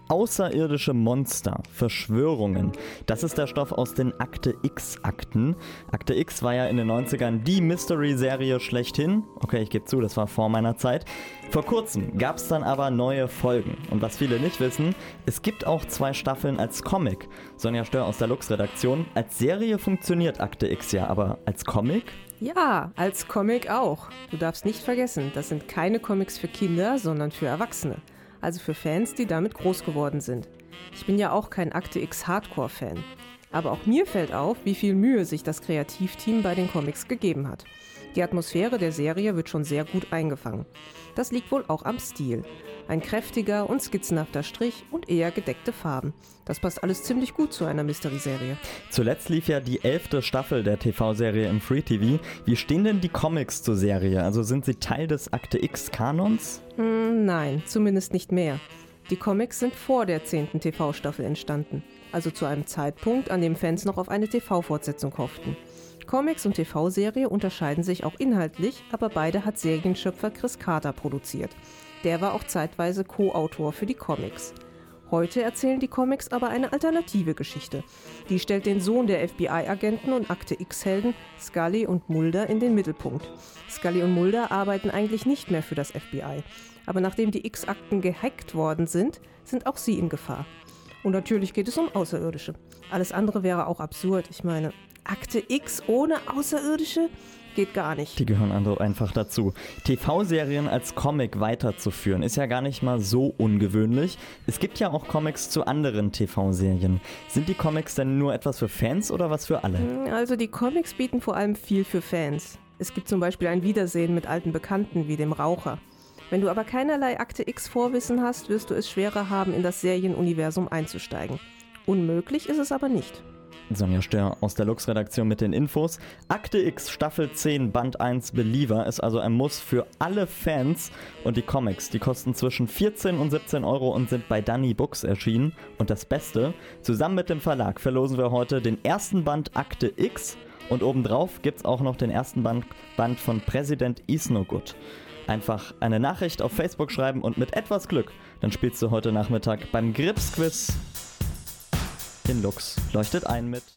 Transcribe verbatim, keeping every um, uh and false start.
Außerirdische Monster, Verschwörungen. Das ist der Stoff aus den Akte X-Akten. Akte X war ja in den neunzigern die Mystery-Serie schlechthin. Okay, ich gebe zu, das war vor meiner Zeit. Vor kurzem gab es dann aber neue Folgen. Und was viele nicht wissen, es gibt auch zwei Staffeln als Comic. Sonja Stör aus der Lux-Redaktion. Als Serie funktioniert Akte X ja, aber als Comic? Ja, als Comic auch. Du darfst nicht vergessen, das sind keine Comics für Kinder, sondern für Erwachsene. Also für Fans, die damit groß geworden sind. Ich bin ja auch kein Akte X Hardcore-Fan. Aber auch mir fällt auf, wie viel Mühe sich das Kreativteam bei den Comics gegeben hat. Die Atmosphäre der Serie wird schon sehr gut eingefangen. Das liegt wohl auch am Stil. Ein kräftiger und skizzenhafter Strich und eher gedeckte Farben. Das passt alles ziemlich gut zu einer Mystery-Serie. Zuletzt lief ja die elfte Staffel der T V-Serie im Free T V. Wie stehen denn die Comics zur Serie? Also sind sie Teil des Akte X-Kanons? Hm, nein, zumindest nicht mehr. Die Comics sind vor der zehnten T V-Staffel entstanden. Also zu einem Zeitpunkt, an dem Fans noch auf eine T V-Fortsetzung hofften. Comics und T V-Serie unterscheiden sich auch inhaltlich, aber beide hat Serienschöpfer Chris Carter produziert. Der war auch zeitweise Co-Autor für die Comics. Heute erzählen die Comics aber eine alternative Geschichte. Die stellt den Sohn der F B I-Agenten und Akte X-Helden Scully und Mulder in den Mittelpunkt. Scully und Mulder arbeiten eigentlich nicht mehr für das F B I. Aber nachdem die X-Akten gehackt worden sind, sind auch sie in Gefahr. Und natürlich geht es um Außerirdische. Alles andere wäre auch absurd. Ich meine, Akte X ohne Außerirdische? Geht gar nicht. Die gehören also einfach dazu. T V-Serien als Comic weiterzuführen, ist ja gar nicht mal so ungewöhnlich. Es gibt ja auch Comics zu anderen T V-Serien. Sind die Comics denn nur etwas für Fans oder was für alle? Also die Comics bieten vor allem viel für Fans. Es gibt zum Beispiel ein Wiedersehen mit alten Bekannten wie dem Raucher. Wenn du aber keinerlei Akte X-Vorwissen hast, wirst du es schwerer haben, in das Serienuniversum einzusteigen. Unmöglich ist es aber nicht. Sonja Stör aus der Lux-Redaktion mit den Infos. Akte X Staffel zehn Band eins Believer ist also ein Muss für alle Fans. Und die Comics, die kosten zwischen vierzehn und siebzehn Euro und sind bei Danny Books erschienen. Und das Beste, zusammen mit dem Verlag verlosen wir heute den ersten Band Akte X. Und obendrauf gibt's auch noch den ersten Band, Band von President Is No Good. Einfach eine Nachricht auf Facebook schreiben und mit etwas Glück, dann spielst du heute Nachmittag beim Grips-Quiz in Lux. Leuchtet ein mit